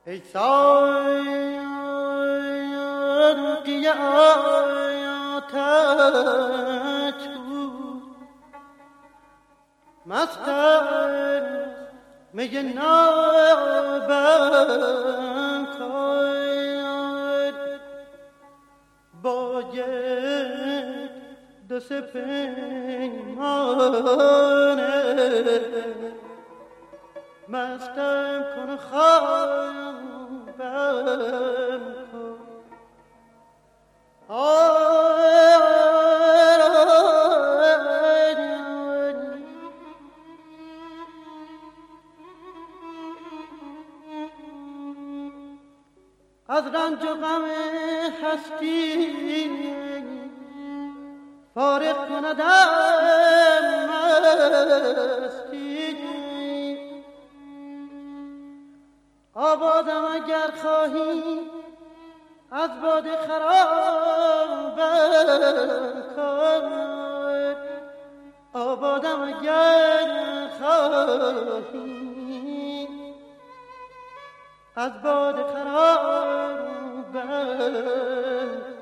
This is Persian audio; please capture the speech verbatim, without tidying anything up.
ای ساقی آتش بود مستم می نابم کن با یک دو سه پیمانه مستم کن خوابم کن از رنج و غم هستی فارغ کندم مستی آبادم اگر خواهی از باد خرابم کن آبادم اگر خواهی از باد خرابم